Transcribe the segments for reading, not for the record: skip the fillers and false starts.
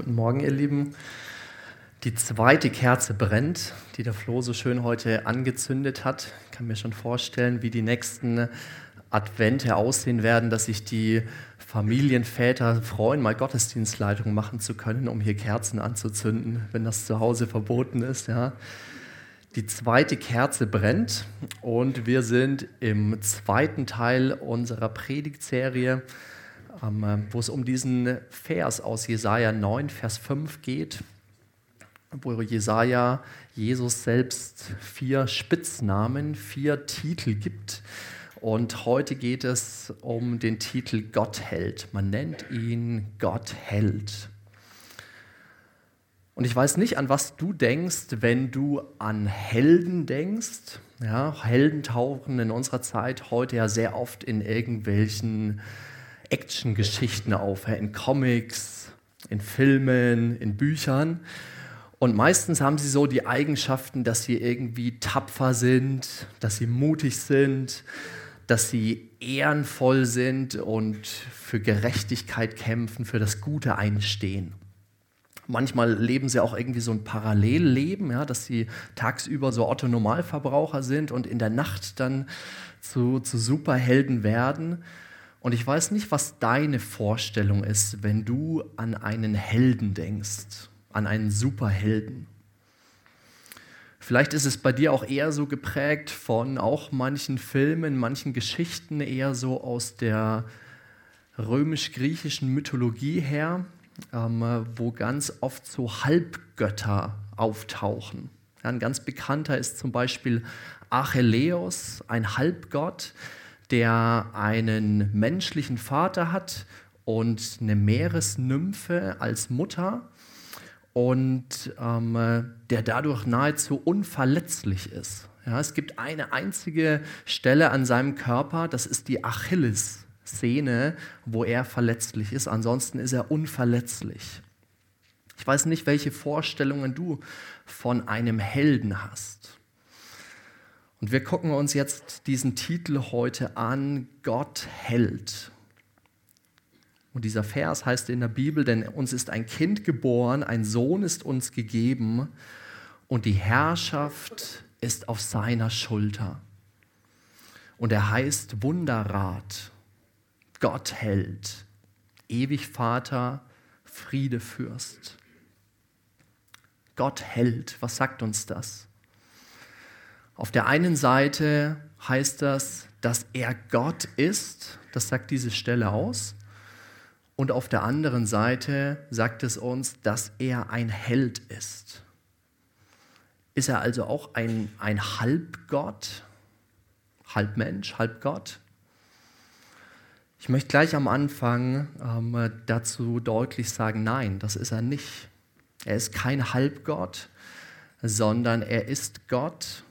Guten Morgen, ihr Lieben. Die zweite Kerze brennt, die der Flo so schön heute angezündet hat. Ich kann mir schon vorstellen, wie die nächsten Advente aussehen werden, dass sich die Familienväter freuen, mal Gottesdienstleitung machen zu können, um hier Kerzen anzuzünden, wenn das zu Hause verboten ist. Ja. Die zweite Kerze brennt und wir sind im zweiten Teil unserer Predigtserie, wo es um diesen Vers aus Jesaja 9, Vers 5 geht, wo Jesaja Jesus selbst 4 Spitznamen, 4 Titel gibt. Und heute geht es um den Titel Gottheld. Man nennt ihn Gottheld. Und ich weiß nicht, an was du denkst, wenn du an Helden denkst. Ja, Helden tauchen in unserer Zeit heute ja sehr oft in irgendwelchen Action-Geschichten auf, in Comics, in Filmen, in Büchern. Und meistens haben sie so die Eigenschaften, dass sie irgendwie tapfer sind, dass sie mutig sind, dass sie ehrenvoll sind und für Gerechtigkeit kämpfen, für das Gute einstehen. Manchmal leben sie auch irgendwie so ein Parallelleben, ja, dass sie tagsüber so Otto-Normalverbraucher sind und in der Nacht dann zu Superhelden werden. Und ich weiß nicht, was deine Vorstellung ist, wenn du an einen Helden denkst, an einen Superhelden. Vielleicht ist es bei dir auch eher so geprägt von auch manchen Filmen, manchen Geschichten, eher so aus der römisch-griechischen Mythologie her, wo ganz oft so Halbgötter auftauchen. Ja, ein ganz bekannter ist zum Beispiel Achilleus, ein Halbgott, der einen menschlichen Vater hat und eine Meeresnymphe als Mutter und der dadurch nahezu unverletzlich ist. Ja, es gibt eine einzige Stelle an seinem Körper, das ist die Achillessehne, wo er verletzlich ist. Ansonsten ist er unverletzlich. Ich weiß nicht, welche Vorstellungen du von einem Helden hast. Und wir gucken uns jetzt diesen Titel heute an, Gottheld. Und dieser Vers heißt in der Bibel, denn uns ist ein Kind geboren, ein Sohn ist uns gegeben und die Herrschaft ist auf seiner Schulter. Und er heißt Wunderrat, Gottheld, ewig Vater, Friedefürst. Gottheld, was sagt uns das? Auf der einen Seite heißt das, dass er Gott ist, das sagt diese Stelle aus. Und auf der anderen Seite sagt es uns, dass er ein Held ist. Ist er also auch ein Halbgott, Halbmensch, Halbgott? Ich möchte gleich am Anfang dazu deutlich sagen, nein, das ist er nicht. Er ist kein Halbgott, sondern er ist Gott,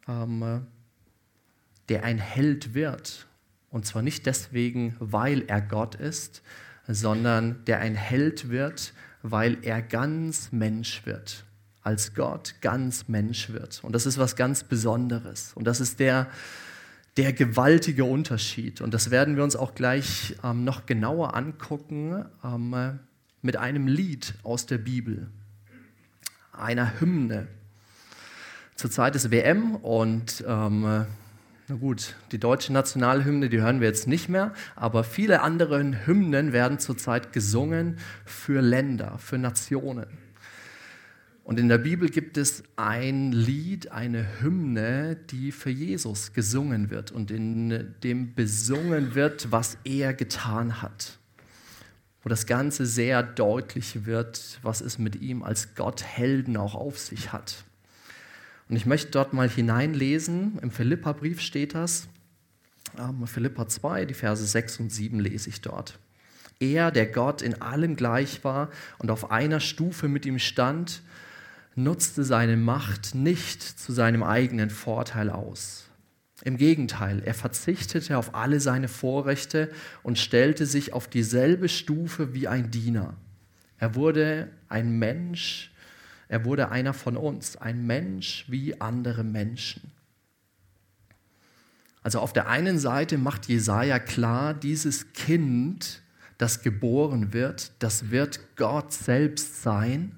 der ein Held wird. Und zwar nicht deswegen, weil er Gott ist, sondern der ein Held wird, weil er ganz Mensch wird. Als Gott ganz Mensch wird. Und das ist was ganz Besonderes. Und das ist der gewaltige Unterschied. Und das werden wir uns auch gleich noch genauer angucken mit einem Lied aus der Bibel, einer Hymne. Zurzeit ist WM und na gut, die deutsche Nationalhymne, die hören wir jetzt nicht mehr, aber viele andere Hymnen werden zurzeit gesungen für Länder, für Nationen. Und in der Bibel gibt es ein Lied, eine Hymne, die für Jesus gesungen wird und in dem besungen wird, was er getan hat. Wo das Ganze sehr deutlich wird, was es mit ihm als Gotthelden auch auf sich hat. Und ich möchte dort mal hineinlesen, im Philipperbrief steht das, Philipper 2, die Verse 6 und 7 lese ich dort. Er, der Gott in allem gleich war und auf einer Stufe mit ihm stand, nutzte seine Macht nicht zu seinem eigenen Vorteil aus. Im Gegenteil, er verzichtete auf alle seine Vorrechte und stellte sich auf dieselbe Stufe wie ein Diener. Er wurde ein Mensch, er wurde einer von uns, ein Mensch wie andere Menschen. Also auf der einen Seite macht Jesaja klar, dieses Kind, das geboren wird, das wird Gott selbst sein.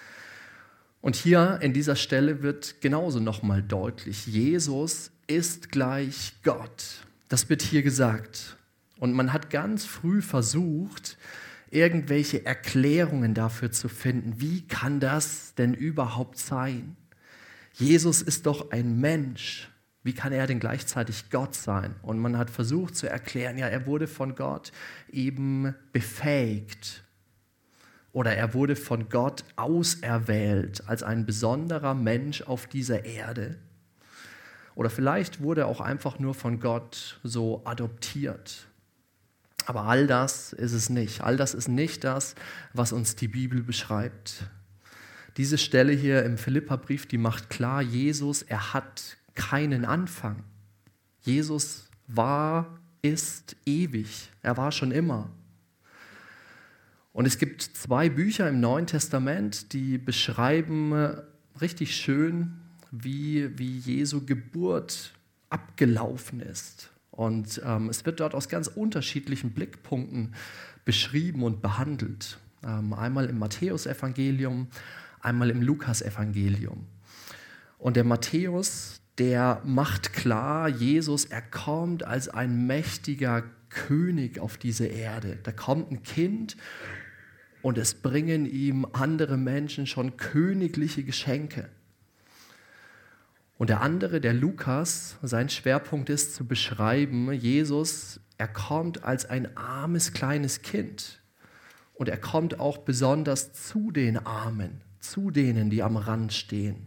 Und hier in dieser Stelle wird genauso nochmal deutlich, Jesus ist gleich Gott. Das wird hier gesagt. Und man hat ganz früh versucht, irgendwelche Erklärungen dafür zu finden. Wie kann das denn überhaupt sein? Jesus ist doch ein Mensch. Wie kann er denn gleichzeitig Gott sein? Und man hat versucht zu erklären, ja, er wurde von Gott eben befähigt. Oder er wurde von Gott auserwählt als ein besonderer Mensch auf dieser Erde. Oder vielleicht wurde er auch einfach nur von Gott so adoptiert. Aber all das ist es nicht. All das ist nicht das, was uns die Bibel beschreibt. Diese Stelle hier im Philipperbrief, die macht klar, Jesus, er hat keinen Anfang. Jesus ist ewig. Er war schon immer. Und es gibt 2 Bücher im Neuen Testament, die beschreiben richtig schön, wie Jesu Geburt abgelaufen ist. Und es wird dort aus ganz unterschiedlichen Blickpunkten beschrieben und behandelt. Einmal im Matthäusevangelium, einmal im Lukasevangelium. Und der Matthäus, der macht klar, Jesus, er kommt als ein mächtiger König auf diese Erde. Da kommt ein Kind und es bringen ihm andere Menschen schon königliche Geschenke. Und der andere, der Lukas, sein Schwerpunkt ist zu beschreiben, Jesus, er kommt als ein armes kleines Kind. Und er kommt auch besonders zu den Armen, zu denen, die am Rand stehen.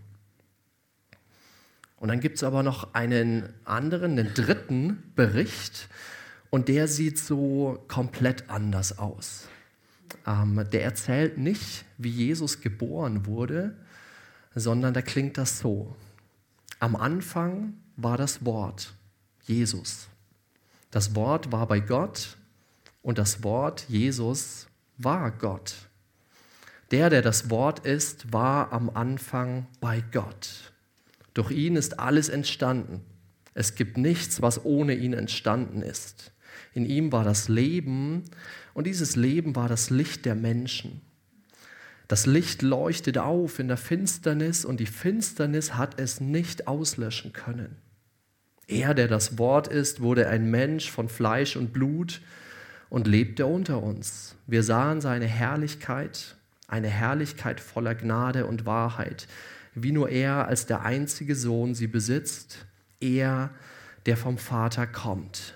Und dann gibt es aber noch einen dritten Bericht, und der sieht so komplett anders aus. Der erzählt nicht, wie Jesus geboren wurde, sondern da klingt das so. Am Anfang war das Wort, Jesus. Das Wort war bei Gott und das Wort, Jesus, war Gott. Der das Wort ist, war am Anfang bei Gott. Durch ihn ist alles entstanden. Es gibt nichts, was ohne ihn entstanden ist. In ihm war das Leben und dieses Leben war das Licht der Menschen. Das Licht leuchtet auf in der Finsternis und die Finsternis hat es nicht auslöschen können. Er, der das Wort ist, wurde ein Mensch von Fleisch und Blut und lebte unter uns. Wir sahen seine Herrlichkeit, eine Herrlichkeit voller Gnade und Wahrheit, wie nur er als der einzige Sohn sie besitzt, er, der vom Vater kommt.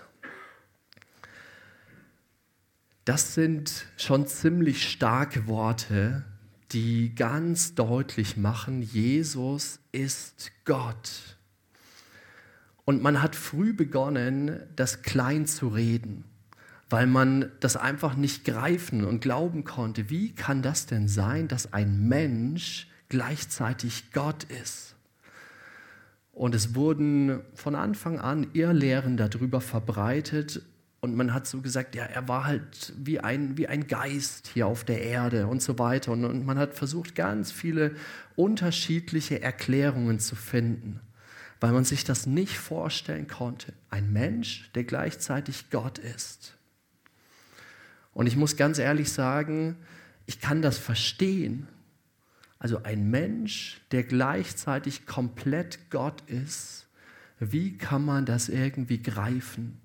Das sind schon ziemlich starke Worte, die ganz deutlich machen, Jesus ist Gott. Und man hat früh begonnen, das klein zu reden, weil man das einfach nicht greifen und glauben konnte. Wie kann das denn sein, dass ein Mensch gleichzeitig Gott ist? Und es wurden von Anfang an Irrlehren darüber verbreitet. Und man hat so gesagt, ja, er war halt wie ein Geist hier auf der Erde und so weiter. Und man hat versucht, ganz viele unterschiedliche Erklärungen zu finden, weil man sich das nicht vorstellen konnte. Ein Mensch, der gleichzeitig Gott ist. Und ich muss ganz ehrlich sagen, ich kann das verstehen. Also ein Mensch, der gleichzeitig komplett Gott ist, wie kann man das irgendwie greifen?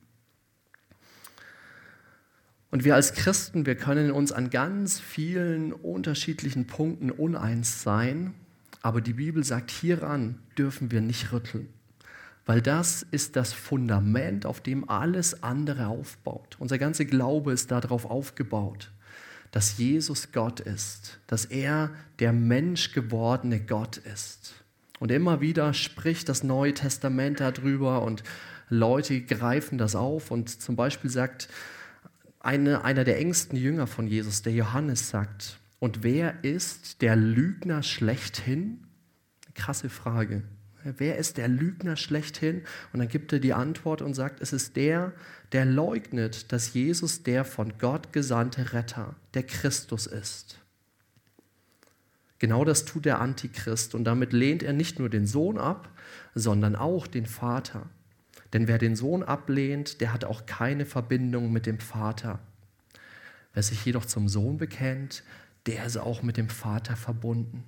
Und wir als Christen, wir können uns an ganz vielen unterschiedlichen Punkten uneins sein, aber die Bibel sagt, hieran dürfen wir nicht rütteln, weil das ist das Fundament, auf dem alles andere aufbaut. Unser ganzer Glaube ist darauf aufgebaut, dass Jesus Gott ist, dass er der menschgewordene Gott ist. Und immer wieder spricht das Neue Testament darüber und Leute greifen das auf und zum Beispiel sagt einer der engsten Jünger von Jesus, der Johannes, sagt, und wer ist der Lügner schlechthin? Krasse Frage. Wer ist der Lügner schlechthin? Und dann gibt er die Antwort und sagt, es ist der leugnet, dass Jesus der von Gott gesandte Retter, der Christus ist. Genau das tut der Antichrist und damit lehnt er nicht nur den Sohn ab, sondern auch den Vater. Denn wer den Sohn ablehnt, der hat auch keine Verbindung mit dem Vater. Wer sich jedoch zum Sohn bekennt, der ist auch mit dem Vater verbunden.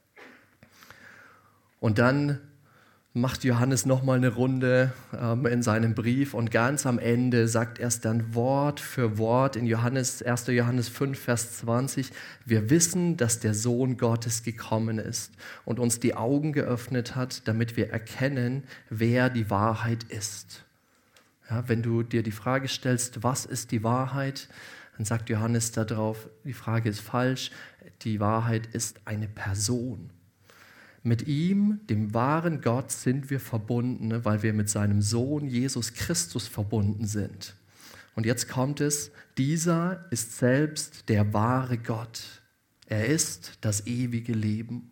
Und dann macht Johannes nochmal eine Runde in seinem Brief und ganz am Ende sagt er es dann Wort für Wort in 1. Johannes 5, Vers 20. Wir wissen, dass der Sohn Gottes gekommen ist und uns die Augen geöffnet hat, damit wir erkennen, wer die Wahrheit ist. Ja, wenn du dir die Frage stellst, was ist die Wahrheit, dann sagt Johannes darauf, die Frage ist falsch, die Wahrheit ist eine Person. Mit ihm, dem wahren Gott, sind wir verbunden, weil wir mit seinem Sohn Jesus Christus verbunden sind. Und jetzt kommt es, dieser ist selbst der wahre Gott. Er ist das ewige Leben.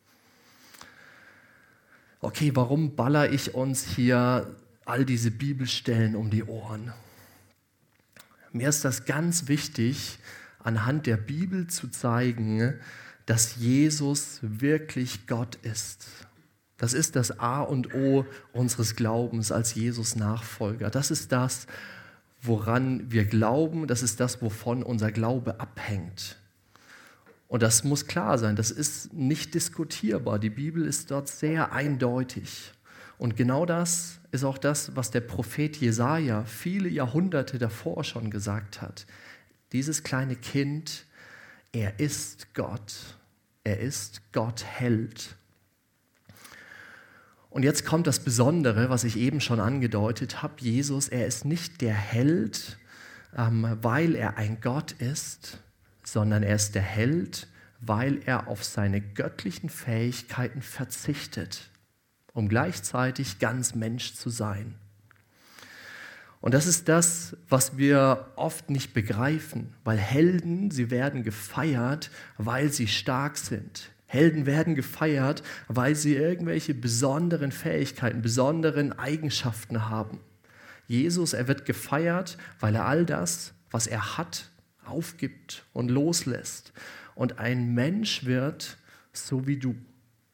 Okay, warum baller ich uns hier all diese Bibelstellen um die Ohren? Mir ist das ganz wichtig, anhand der Bibel zu zeigen, dass Jesus wirklich Gott ist. Das ist das A und O unseres Glaubens als Jesus-Nachfolger. Das ist das, woran wir glauben. Das ist das, wovon unser Glaube abhängt. Und das muss klar sein. Das ist nicht diskutierbar. Die Bibel ist dort sehr eindeutig. Und genau das ist auch das, was der Prophet Jesaja viele Jahrhunderte davor schon gesagt hat. Dieses kleine Kind, er ist Gott. Er ist Gott Held. Und jetzt kommt das Besondere, was ich eben schon angedeutet habe. Jesus, er ist nicht der Held, weil er ein Gott ist, sondern er ist der Held, weil er auf seine göttlichen Fähigkeiten verzichtet, um gleichzeitig ganz Mensch zu sein. Und das ist das, was wir oft nicht begreifen, weil Helden, sie werden gefeiert, weil sie stark sind. Helden werden gefeiert, weil sie irgendwelche besonderen Fähigkeiten, besonderen Eigenschaften haben. Jesus, er wird gefeiert, weil er all das, was er hat, aufgibt und loslässt und ein Mensch wird, so wie du.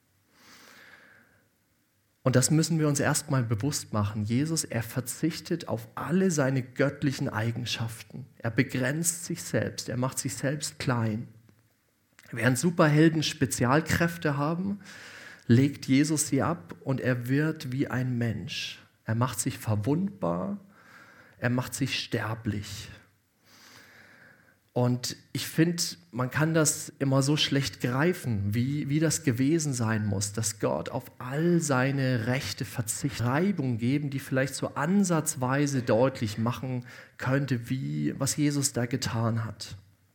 Und das müssen wir uns erstmal bewusst machen. Jesus, er verzichtet auf alle seine göttlichen Eigenschaften. Er begrenzt sich selbst, er macht sich selbst klein. Während Superhelden Spezialkräfte haben, legt Jesus sie ab und er wird wie ein Mensch. Er macht sich verwundbar, er macht sich sterblich. Und ich finde, man kann das immer so schlecht greifen, wie das gewesen sein muss, dass Gott auf all seine Rechte verzichtet. Reibung geben, die vielleicht so ansatzweise deutlich machen könnte, was Jesus da getan hat.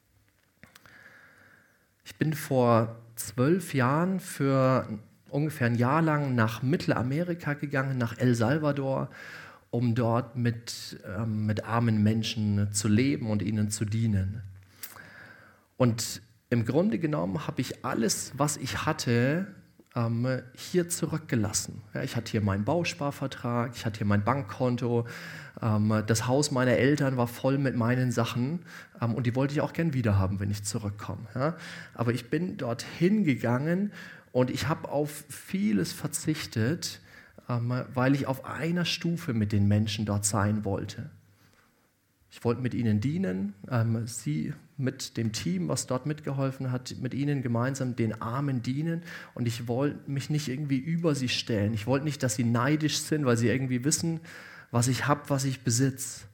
Ich bin vor 12 Jahren für ungefähr ein Jahr lang nach Mittelamerika gegangen, nach El Salvador, um dort mit armen Menschen zu leben und ihnen zu dienen. Und im Grunde genommen habe ich alles, was ich hatte, hier zurückgelassen. Ja, ich hatte hier meinen Bausparvertrag, ich hatte hier mein Bankkonto, das Haus meiner Eltern war voll mit meinen Sachen und die wollte ich auch gern wiederhaben, wenn ich zurückkomme. Ja? Aber ich bin dorthin gegangen und ich habe auf vieles verzichtet, weil ich auf einer Stufe mit den Menschen dort sein wollte. Ich wollte mit ihnen dienen, sie mit dem Team, was dort mitgeholfen hat, mit ihnen gemeinsam den Armen dienen und ich wollte mich nicht irgendwie über sie stellen. Ich wollte nicht, dass sie neidisch sind, weil sie irgendwie wissen, was ich habe, was ich besitze.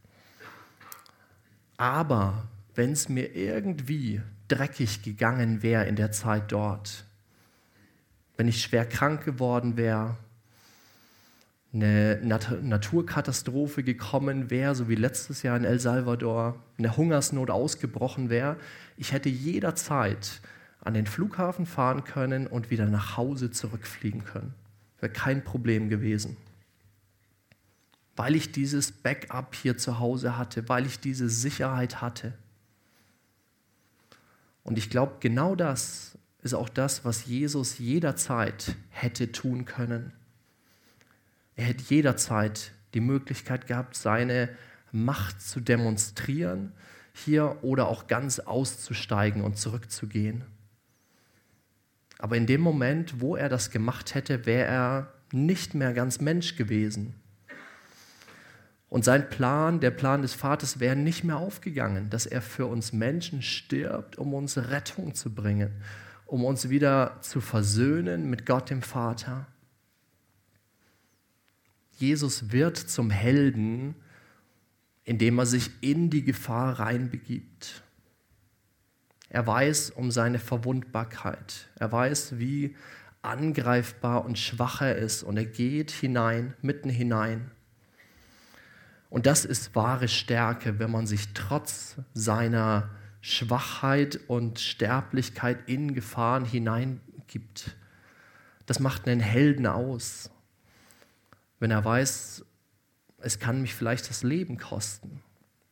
Aber wenn es mir irgendwie dreckig gegangen wäre in der Zeit dort, wenn ich schwer krank geworden wäre, eine Naturkatastrophe gekommen wäre, so wie letztes Jahr in El Salvador, eine Hungersnot ausgebrochen wäre, ich hätte jederzeit an den Flughafen fahren können und wieder nach Hause zurückfliegen können. Wäre kein Problem gewesen. Weil ich dieses Backup hier zu Hause hatte, weil ich diese Sicherheit hatte. Und ich glaube, genau das ist auch das, was Jesus jederzeit hätte tun können. Er hätte jederzeit die Möglichkeit gehabt, seine Macht zu demonstrieren hier oder auch ganz auszusteigen und zurückzugehen. Aber in dem Moment, wo er das gemacht hätte, wäre er nicht mehr ganz Mensch gewesen. Und sein Plan, der Plan des Vaters, wäre nicht mehr aufgegangen, dass er für uns Menschen stirbt, um uns Rettung zu bringen, um uns wieder zu versöhnen mit Gott dem Vater. Jesus wird zum Helden, indem er sich in die Gefahr reinbegibt. Er weiß um seine Verwundbarkeit. Er weiß, wie angreifbar und schwach er ist. Und er geht hinein, mitten hinein. Und das ist wahre Stärke, wenn man sich trotz seiner Schwachheit und Sterblichkeit in Gefahren hineingibt. Das macht einen Helden aus, wenn er weiß, es kann mich vielleicht das Leben kosten.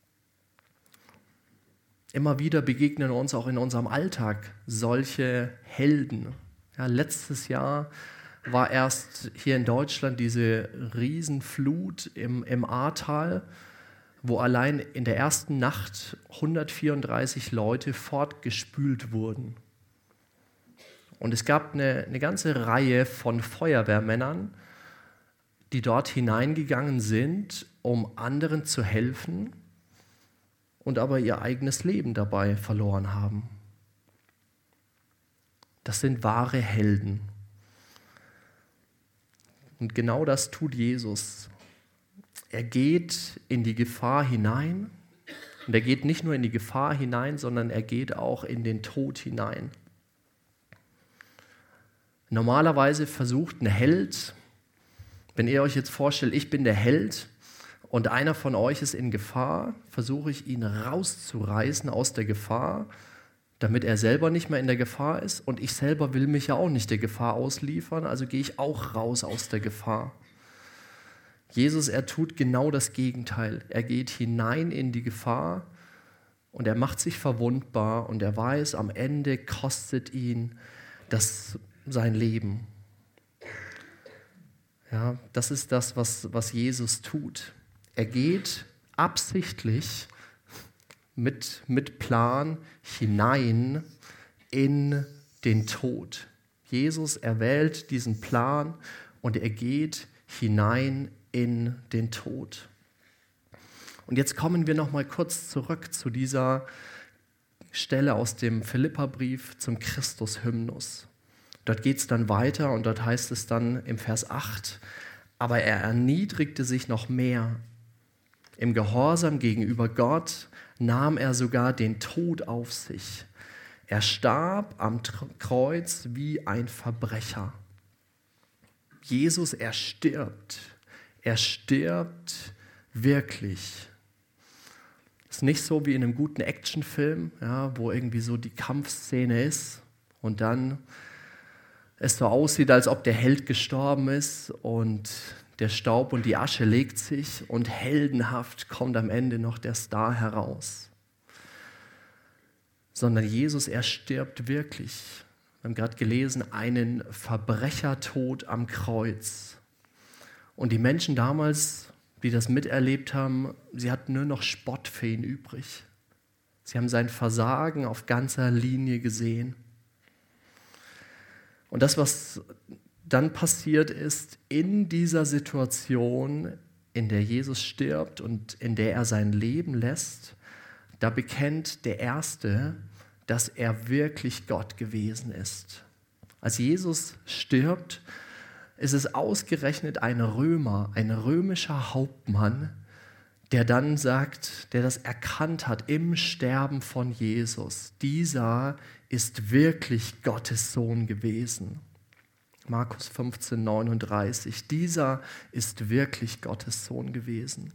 Immer wieder begegnen uns auch in unserem Alltag solche Helden. Ja, letztes Jahr war erst hier in Deutschland diese Riesenflut im Ahrtal, wo allein in der ersten Nacht 134 Leute fortgespült wurden. Und es gab eine ganze Reihe von Feuerwehrmännern, die dort hineingegangen sind, um anderen zu helfen und aber ihr eigenes Leben dabei verloren haben. Das sind wahre Helden. Und genau das tut Jesus. Er geht in die Gefahr hinein. Und er geht nicht nur in die Gefahr hinein, sondern er geht auch in den Tod hinein. Normalerweise versucht ein Held, wenn ihr euch jetzt vorstellt, ich bin der Held und einer von euch ist in Gefahr, versuche ich ihn rauszureißen aus der Gefahr, damit er selber nicht mehr in der Gefahr ist. Und ich selber will mich ja auch nicht der Gefahr ausliefern, also gehe ich auch raus aus der Gefahr. Jesus, er tut genau das Gegenteil. Er geht hinein in die Gefahr und er macht sich verwundbar und er weiß, am Ende kostet ihn das sein Leben. Ja, das ist das, was Jesus tut. Er geht absichtlich mit Plan hinein in den Tod. Jesus erwählt diesen Plan und er geht hinein in den Tod. Und jetzt kommen wir noch mal kurz zurück zu dieser Stelle aus dem Philipperbrief zum Christus-Hymnus. Dort geht es dann weiter und dort heißt es dann im Vers 8, aber er erniedrigte sich noch mehr. Im Gehorsam gegenüber Gott nahm er sogar den Tod auf sich. Er starb am Kreuz wie ein Verbrecher. Jesus, er stirbt. Er stirbt wirklich. Es ist nicht so wie in einem guten Actionfilm, ja, wo irgendwie so die Kampfszene ist und dann es so aussieht, als ob der Held gestorben ist und der Staub und die Asche legt sich und heldenhaft kommt am Ende noch der Star heraus. Sondern Jesus, er stirbt wirklich. Wir haben gerade gelesen, einen Verbrechertod am Kreuz. Und die Menschen damals, die das miterlebt haben, sie hatten nur noch Spott für ihn übrig. Sie haben sein Versagen auf ganzer Linie gesehen. Und das, was dann passiert ist, in dieser Situation, in der Jesus stirbt und in der er sein Leben lässt, da bekennt der Erste, dass er wirklich Gott gewesen ist. Als Jesus stirbt, ist es ausgerechnet ein Römer, ein römischer Hauptmann, der dann sagt, der das erkannt hat im Sterben von Jesus. Dieser ist wirklich Gottes Sohn gewesen. Markus 15, 39. Dieser ist wirklich Gottes Sohn gewesen.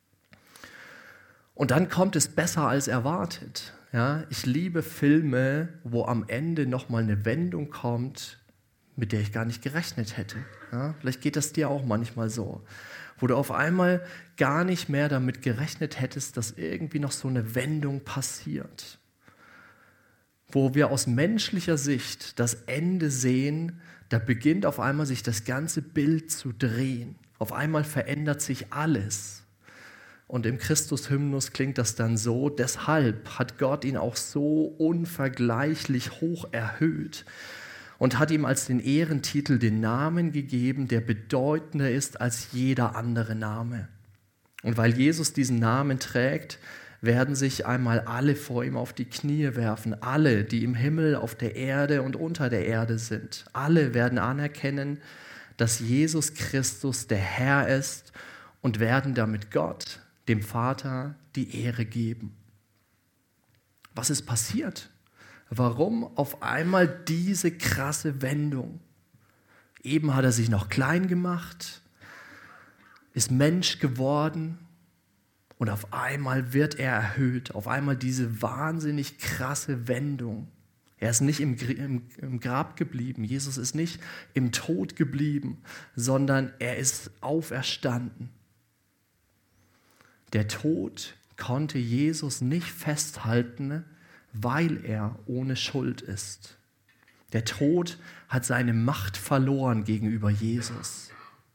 Und dann kommt es besser als erwartet. Ja, ich liebe Filme, wo am Ende nochmal eine Wendung kommt, mit der ich gar nicht gerechnet hätte. Ja, vielleicht geht das dir auch manchmal so. Wo du auf einmal gar nicht mehr damit gerechnet hättest, dass irgendwie noch so eine Wendung passiert. Wo wir aus menschlicher Sicht das Ende sehen, da beginnt auf einmal sich das ganze Bild zu drehen. Auf einmal verändert sich alles. Und im Christus-Hymnus klingt das dann so, deshalb hat Gott ihn auch so unvergleichlich hoch erhöht und hat ihm als den Ehrentitel den Namen gegeben, der bedeutender ist als jeder andere Name. Und weil Jesus diesen Namen trägt, werden sich einmal alle vor ihm auf die Knie werfen. Alle, die im Himmel, auf der Erde und unter der Erde sind. Alle werden anerkennen, dass Jesus Christus der Herr ist und werden damit Gott, dem Vater, die Ehre geben. Was ist passiert? Warum auf einmal diese krasse Wendung? Eben hat er sich noch klein gemacht, ist Mensch geworden und auf einmal wird er erhöht. Auf einmal diese wahnsinnig krasse Wendung. Er ist nicht im Grab geblieben. Jesus ist nicht im Tod geblieben, sondern er ist auferstanden. Der Tod konnte Jesus nicht festhalten, weil er ohne Schuld ist. Der Tod hat seine Macht verloren gegenüber Jesus.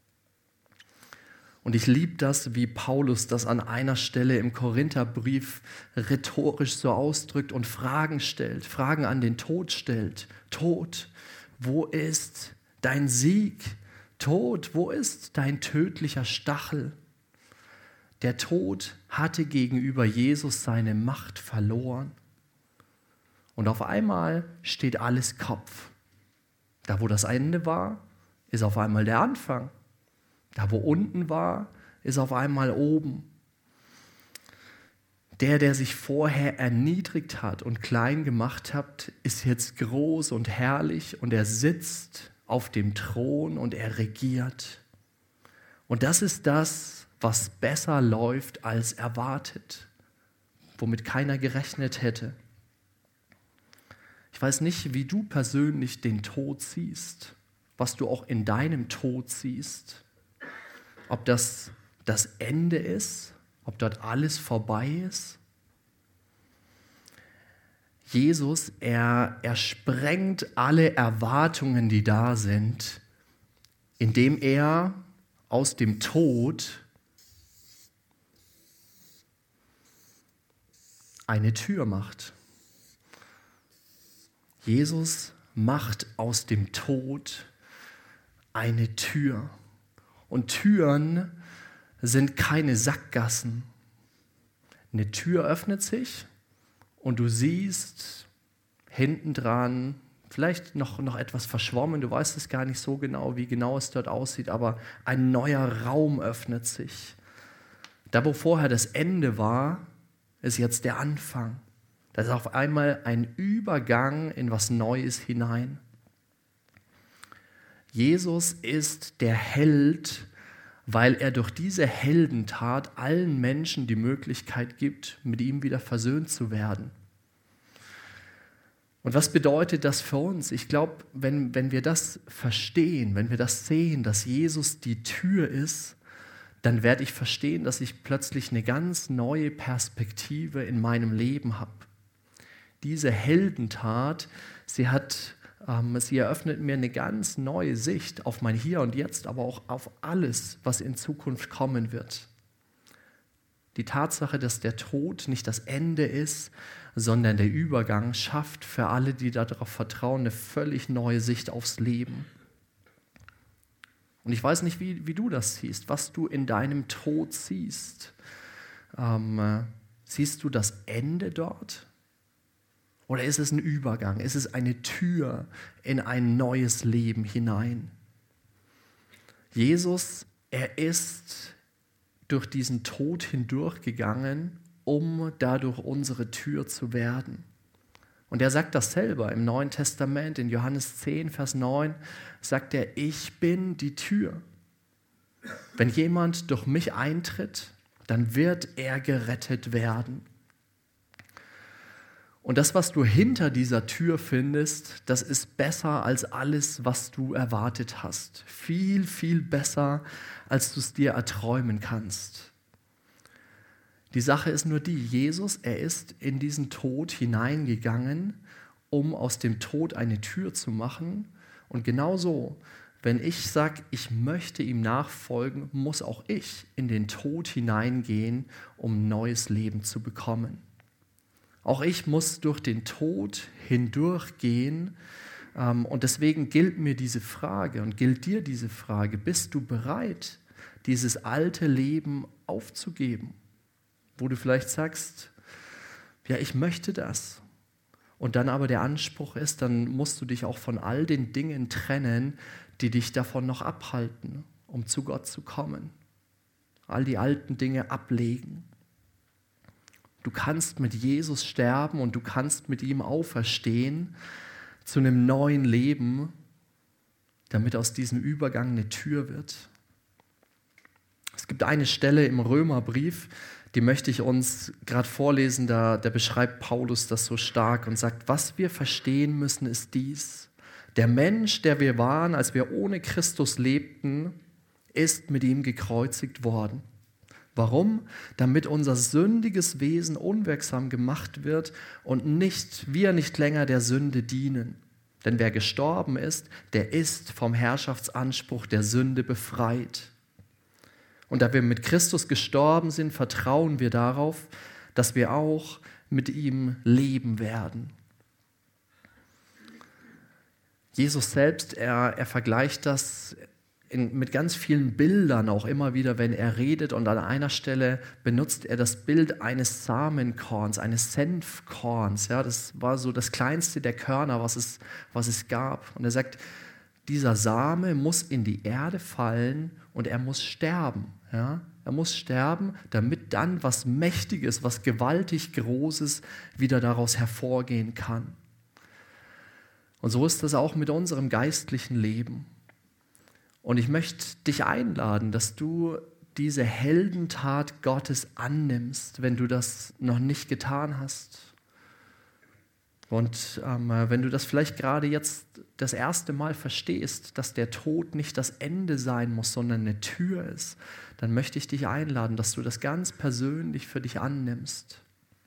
Und ich liebe das, wie Paulus das an einer Stelle im Korintherbrief rhetorisch so ausdrückt und Fragen stellt, Fragen an den Tod stellt. Tod, wo ist dein Sieg? Tod, wo ist dein tödlicher Stachel? Der Tod hatte gegenüber Jesus seine Macht verloren. Und auf einmal steht alles Kopf. Da, wo das Ende war, ist auf einmal der Anfang. Da, wo unten war, ist auf einmal oben. Der sich vorher erniedrigt hat und klein gemacht hat, ist jetzt groß und herrlich und er sitzt auf dem Thron und er regiert. Und das ist das, was besser läuft als erwartet, womit keiner gerechnet hätte. Ich weiß nicht, wie du persönlich den Tod siehst, was du auch in deinem Tod siehst. Ob das das Ende ist, ob dort alles vorbei ist. Jesus, er sprengt alle Erwartungen, die da sind, indem er aus dem Tod eine Tür macht. Jesus macht aus dem Tod eine Tür. Und Türen sind keine Sackgassen. Eine Tür öffnet sich und du siehst hinten dran, vielleicht noch etwas verschwommen, du weißt es gar nicht so genau, wie genau es dort aussieht, aber ein neuer Raum öffnet sich. Da, wo vorher das Ende war, ist jetzt der Anfang. Da ist auf einmal ein Übergang in was Neues hinein. Jesus ist der Held, weil er durch diese Heldentat allen Menschen die Möglichkeit gibt, mit ihm wieder versöhnt zu werden. Und was bedeutet das für uns? Ich glaube, wenn wir das verstehen, wenn wir das sehen, dass Jesus die Tür ist, dann werde ich verstehen, dass ich plötzlich eine ganz neue Perspektive in meinem Leben habe. Diese Heldentat, sie eröffnet mir eine ganz neue Sicht auf mein Hier und Jetzt, aber auch auf alles, was in Zukunft kommen wird. Die Tatsache, dass der Tod nicht das Ende ist, sondern der Übergang, schafft für alle, die darauf vertrauen, eine völlig neue Sicht aufs Leben. Und ich weiß nicht, wie du das siehst, was du in deinem Tod siehst. Siehst du das Ende dort? Oder ist es ein Übergang? Ist es eine Tür in ein neues Leben hinein? Jesus, er ist durch diesen Tod hindurchgegangen, um dadurch unsere Tür zu werden. Und er sagt das selber im Neuen Testament, in Johannes 10, Vers 9, sagt er, ich bin die Tür. Wenn jemand durch mich eintritt, dann wird er gerettet werden. Und das, was du hinter dieser Tür findest, das ist besser als alles, was du erwartet hast. Viel, viel besser, als du es dir erträumen kannst. Die Sache ist nur die, Jesus, er ist in diesen Tod hineingegangen, um aus dem Tod eine Tür zu machen. Und genauso, wenn ich sage, ich möchte ihm nachfolgen, muss auch ich in den Tod hineingehen, um neues Leben zu bekommen. Auch ich muss durch den Tod hindurchgehen und deswegen gilt mir diese Frage und gilt dir diese Frage, bist du bereit, dieses alte Leben aufzugeben, wo du vielleicht sagst, ja, ich möchte das. Und dann aber der Anspruch ist, dann musst du dich auch von all den Dingen trennen, die dich davon noch abhalten, um zu Gott zu kommen. All die alten Dinge ablegen. Du kannst mit Jesus sterben und du kannst mit ihm auferstehen zu einem neuen Leben, damit aus diesem Übergang eine Tür wird. Es gibt eine Stelle im Römerbrief, die möchte ich uns gerade vorlesen, da beschreibt Paulus das so stark und sagt, was wir verstehen müssen, ist dies. Der Mensch, der wir waren, als wir ohne Christus lebten, ist mit ihm gekreuzigt worden. Warum? Damit unser sündiges Wesen unwirksam gemacht wird und wir nicht länger der Sünde dienen. Denn wer gestorben ist, der ist vom Herrschaftsanspruch der Sünde befreit. Und da wir mit Christus gestorben sind, vertrauen wir darauf, dass wir auch mit ihm leben werden. Jesus selbst, er vergleicht das mit ganz vielen Bildern auch immer wieder, wenn er redet. Und an einer Stelle benutzt er das Bild eines Samenkorns, eines Senfkorns. Ja, das war so das kleinste der Körner, was es gab. Und er sagt, dieser Same muss in die Erde fallen und er muss sterben. Ja? Er muss sterben, damit dann was Mächtiges, was gewaltig Großes wieder daraus hervorgehen kann. Und so ist das auch mit unserem geistlichen Leben. Und ich möchte dich einladen, dass du diese Heldentat Gottes annimmst, wenn du das noch nicht getan hast. Und wenn du das vielleicht gerade jetzt das erste Mal verstehst, dass der Tod nicht das Ende sein muss, sondern eine Tür ist, dann möchte ich dich einladen, dass du das ganz persönlich für dich annimmst.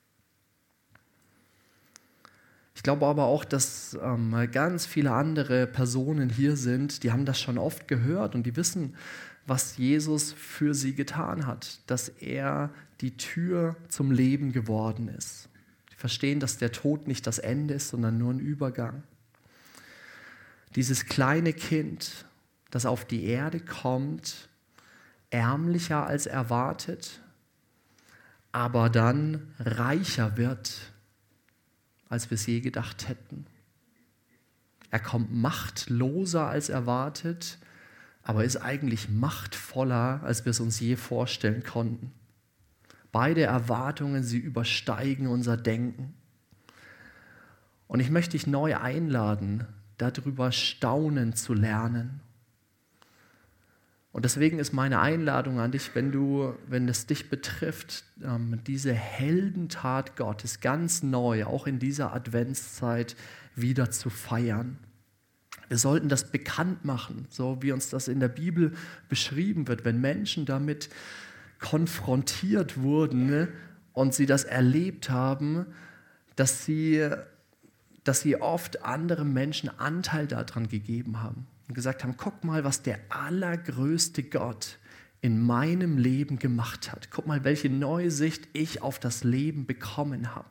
Ich glaube aber auch, dass ganz viele andere Personen hier sind, die haben das schon oft gehört und die wissen, was Jesus für sie getan hat, dass er die Tür zum Leben geworden ist. Die verstehen, dass der Tod nicht das Ende ist, sondern nur ein Übergang. Dieses kleine Kind, das auf die Erde kommt, ärmlicher als erwartet, aber dann reicher wird, als wir es je gedacht hätten. Er kommt machtloser als erwartet, aber ist eigentlich machtvoller, als wir es uns je vorstellen konnten. Beide Erwartungen, sie übersteigen unser Denken. Und ich möchte dich neu einladen, darüber staunen zu lernen. Und deswegen ist meine Einladung an dich, wenn es dich betrifft, diese Heldentat Gottes ganz neu, auch in dieser Adventszeit, wieder zu feiern. Wir sollten das bekannt machen, so wie uns das in der Bibel beschrieben wird, wenn Menschen damit konfrontiert wurden und sie das erlebt haben, dass sie oft anderen Menschen Anteil daran gegeben haben und gesagt haben, guck mal, was der allergrößte Gott in meinem Leben gemacht hat. Guck mal, welche neue Sicht ich auf das Leben bekommen habe.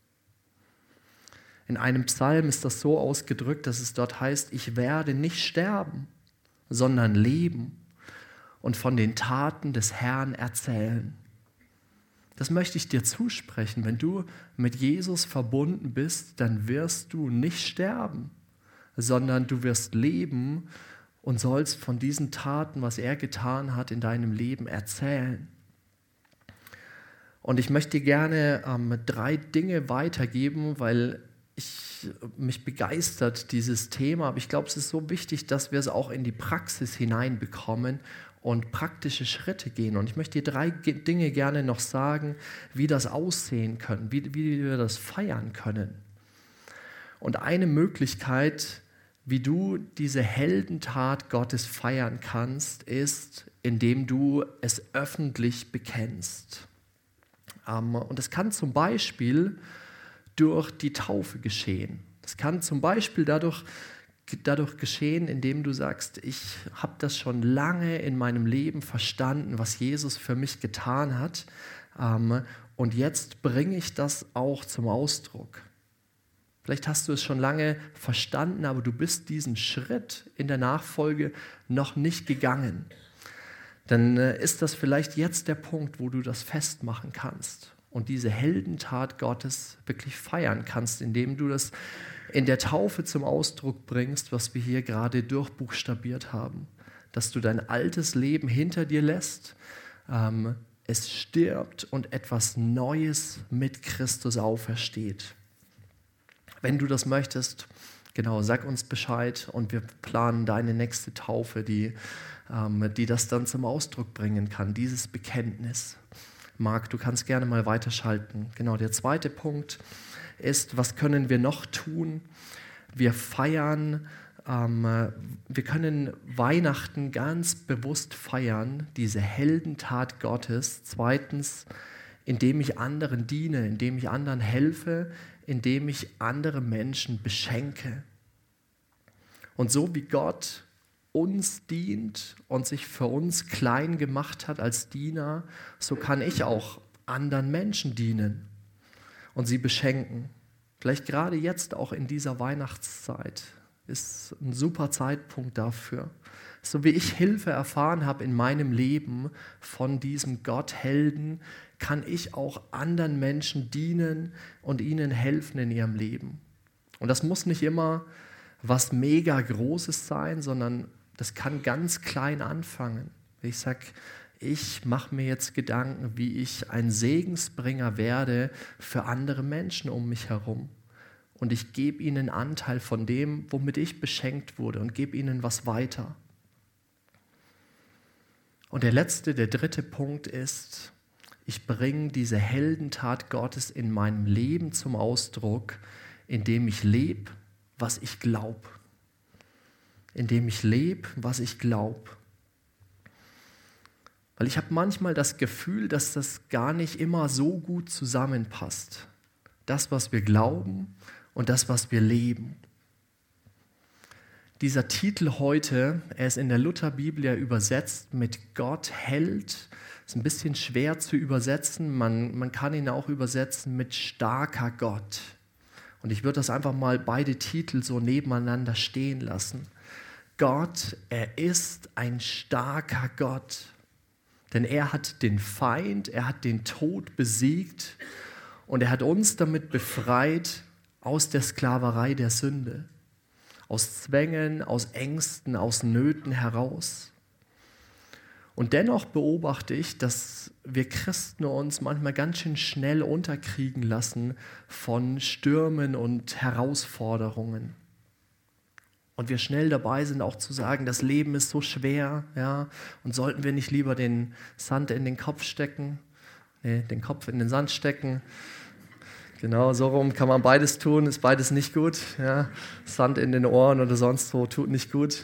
In einem Psalm ist das so ausgedrückt, dass es dort heißt, ich werde nicht sterben, sondern leben und von den Taten des Herrn erzählen. Das möchte ich dir zusprechen. Wenn du mit Jesus verbunden bist, dann wirst du nicht sterben, sondern du wirst leben und sollst von diesen Taten, was er getan hat, in deinem Leben erzählen. Und ich möchte dir gerne 3 Dinge weitergeben, weil mich begeistert dieses Thema, aber ich glaube, es ist so wichtig, dass wir es auch in die Praxis hineinbekommen und praktische Schritte gehen. Und ich möchte dir 3 Dinge gerne noch sagen, wie das aussehen können, wie wir das feiern können. Und eine Möglichkeit, wie du diese Heldentat Gottes feiern kannst, ist, indem du es öffentlich bekennst. Und das kann zum Beispiel durch die Taufe geschehen. Das kann zum Beispiel dadurch geschehen, indem du sagst, ich habe das schon lange in meinem Leben verstanden, was Jesus für mich getan hat, und jetzt bringe ich das auch zum Ausdruck. Vielleicht hast du es schon lange verstanden, aber du bist diesen Schritt in der Nachfolge noch nicht gegangen. dann ist das vielleicht jetzt der Punkt, wo du das festmachen kannst und diese Heldentat Gottes wirklich feiern kannst, indem du das in der Taufe zum Ausdruck bringst, was wir hier gerade durchbuchstabiert haben. Dass du dein altes Leben hinter dir lässt, es stirbt und etwas Neues mit Christus aufersteht. Wenn du das möchtest, genau, sag uns Bescheid und wir planen deine nächste Taufe, die das dann zum Ausdruck bringen kann, dieses Bekenntnis. Marc, du kannst gerne mal weiterschalten. Genau, der zweite Punkt ist, was können wir noch tun? Wir feiern, wir können Weihnachten ganz bewusst feiern, diese Heldentat Gottes. Zweitens, indem ich anderen diene, indem ich anderen helfe, indem ich andere Menschen beschenke. Und so wie Gott uns dient und sich für uns klein gemacht hat als Diener, so kann ich auch anderen Menschen dienen und sie beschenken. Vielleicht gerade jetzt auch in dieser Weihnachtszeit ist ein super Zeitpunkt dafür. So wie ich Hilfe erfahren habe in meinem Leben von diesem Gotthelden, kann ich auch anderen Menschen dienen und ihnen helfen in ihrem Leben. Und das muss nicht immer was mega Großes sein, sondern das kann ganz klein anfangen. Ich sage, ich mache mir jetzt Gedanken, wie ich ein Segensbringer werde für andere Menschen um mich herum. Und ich gebe ihnen Anteil von dem, womit ich beschenkt wurde und gebe ihnen was weiter. Und der dritte Punkt ist, ich bringe diese Heldentat Gottes in meinem Leben zum Ausdruck, indem ich lebe, was ich glaube. Indem ich lebe, was ich glaube. Weil ich habe manchmal das Gefühl, dass das gar nicht immer so gut zusammenpasst. Das, was wir glauben und das, was wir leben. Dieser Titel heute, er ist in der Lutherbibel ja übersetzt mit Gott Held. Ist ein bisschen schwer zu übersetzen. Man kann ihn auch übersetzen mit starker Gott. Und ich würde das einfach mal beide Titel so nebeneinander stehen lassen. Gott, er ist ein starker Gott. Denn er hat den Feind, er hat den Tod besiegt und er hat uns damit befreit aus der Sklaverei der Sünde. Aus Zwängen, aus Ängsten, aus Nöten heraus. Und dennoch beobachte ich, dass wir Christen uns manchmal ganz schön schnell unterkriegen lassen von Stürmen und Herausforderungen. Und wir schnell dabei sind, auch zu sagen, das Leben ist so schwer, ja, und sollten wir nicht lieber den Sand in den Kopf stecken, den Kopf in den Sand stecken. Genau, so rum kann man beides tun, ist beides nicht gut. Ja. Sand in den Ohren oder sonst wo tut nicht gut.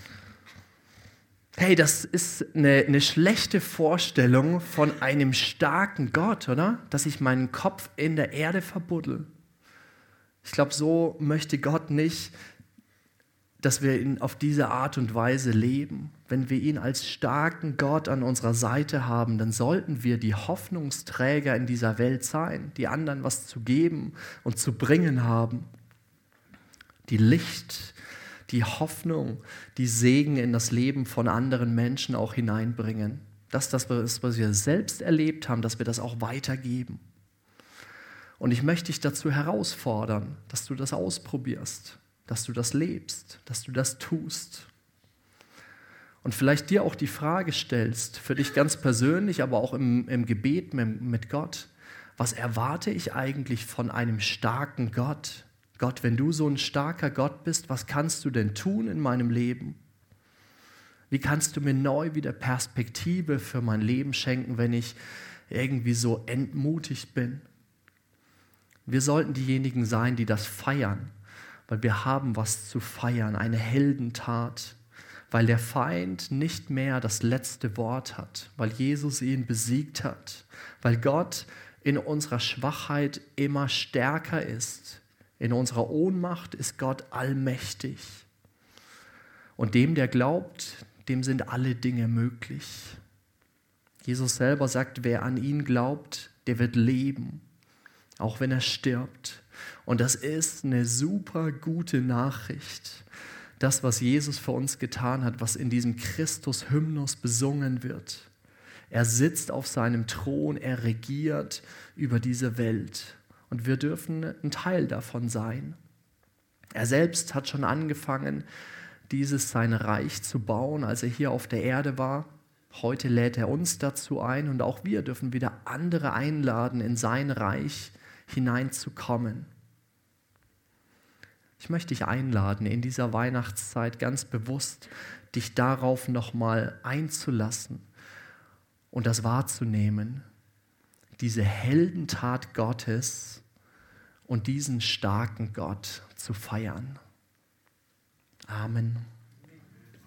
Hey, das ist eine schlechte Vorstellung von einem starken Gott, oder? Dass ich meinen Kopf in der Erde verbuddel. Ich glaube, so möchte Gott nicht, dass wir ihn auf diese Art und Weise leben. Wenn wir ihn als starken Gott an unserer Seite haben, dann sollten wir die Hoffnungsträger in dieser Welt sein, die anderen was zu geben und zu bringen haben. Die Licht, die Hoffnung, die Segen in das Leben von anderen Menschen auch hineinbringen. Das, was wir selbst erlebt haben, dass wir das auch weitergeben. Und ich möchte dich dazu herausfordern, dass du das ausprobierst, dass du das lebst, dass du das tust. Und vielleicht dir auch die Frage stellst, für dich ganz persönlich, aber auch im Gebet mit Gott, was erwarte ich eigentlich von einem starken Gott? Gott, wenn du so ein starker Gott bist, was kannst du denn tun in meinem Leben? Wie kannst du mir neu wieder Perspektive für mein Leben schenken, wenn ich irgendwie so entmutigt bin? Wir sollten diejenigen sein, die das feiern, weil wir haben was zu feiern, eine Heldentat, weil der Feind nicht mehr das letzte Wort hat, weil Jesus ihn besiegt hat, weil Gott in unserer Schwachheit immer stärker ist. In unserer Ohnmacht ist Gott allmächtig. Und dem, der glaubt, dem sind alle Dinge möglich. Jesus selber sagt, wer an ihn glaubt, der wird leben, auch wenn er stirbt. Und das ist eine super gute Nachricht, das, was Jesus für uns getan hat, was in diesem Christus-Hymnus besungen wird. Er sitzt auf seinem Thron, er regiert über diese Welt und wir dürfen ein Teil davon sein. Er selbst hat schon angefangen, sein Reich zu bauen, als er hier auf der Erde war. Heute lädt er uns dazu ein und auch wir dürfen wieder andere einladen, in sein Reich hineinzukommen. Ich möchte dich einladen, in dieser Weihnachtszeit ganz bewusst dich darauf nochmal einzulassen und das wahrzunehmen, diese Heldentat Gottes und diesen starken Gott zu feiern. Amen.